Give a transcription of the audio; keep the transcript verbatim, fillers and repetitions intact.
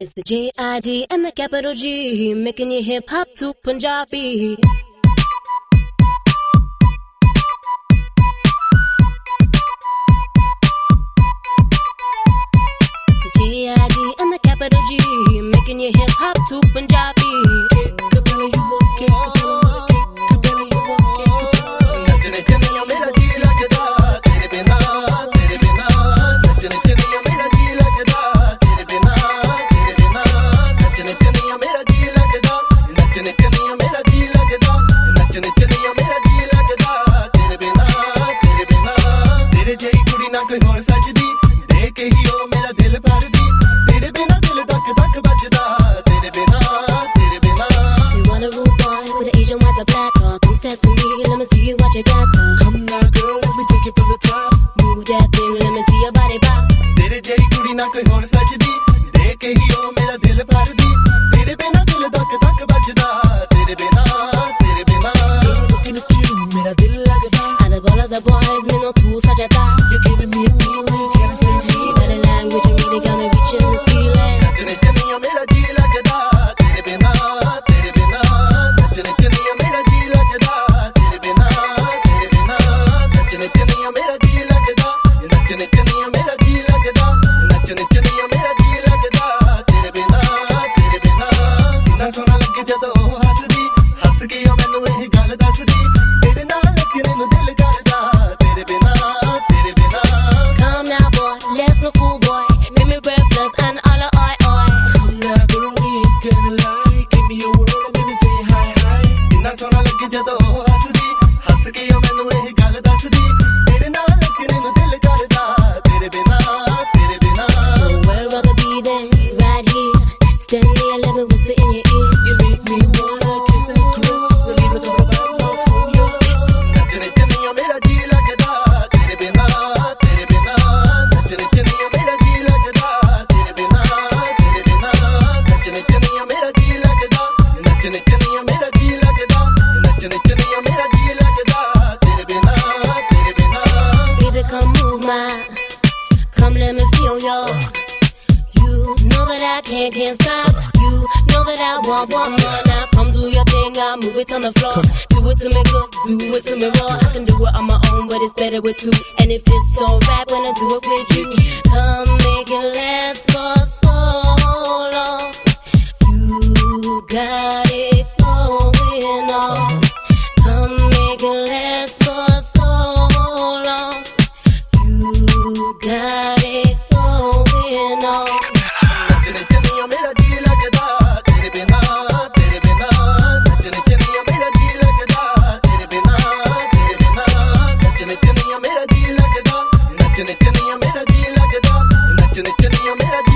It's the J I D and the capital G, making you hip hop to Punjabi. It's the J I D and the capital G, making you hip hop to Punjabi. To me, let me see you what you got to. Come now, girl, let me take it from the top. Move that thing, let me see your body pop. तेरे जैसी कुड़ी ना कोई और सजदी, देख के ही ओ मेरा दिल भर दी. तेरे बिना दिल धक धक बजदा, तेरे बिना, तेरे बिना. Girl, looking at you, मेरा दिल लगदा. Out of all of the boys, me no too such a thought. You're giving me a feeling, can't explain me. Body language, you really got me reaching the ceiling. नचने चलिया मेरा जी लगदा, तेरे बिना, तेरे बिना. नचने चलिया मेरा जी लगदा. Come let me feel ya. You know that I can't, can't stop. You know that I want, want more. Now come do your thing, I move it on the floor. Do it to me good, do it to me raw. I can do it on my own, but it's better with two. And if it's alright when I do it with you, come make it last for so long. You got it going on. Come make it last for so long. You got it going on. नचने चलिया मेरा जी लगदा, तेरे बिना, तेरे बिना. नचने चलिया मेरा जी लगदा, तेरे बिना, तेरे बिना. नचने चलिया मेरा जी लगदा, नचने चलिया मेरा जी लगदा, नचने चलिया मेरा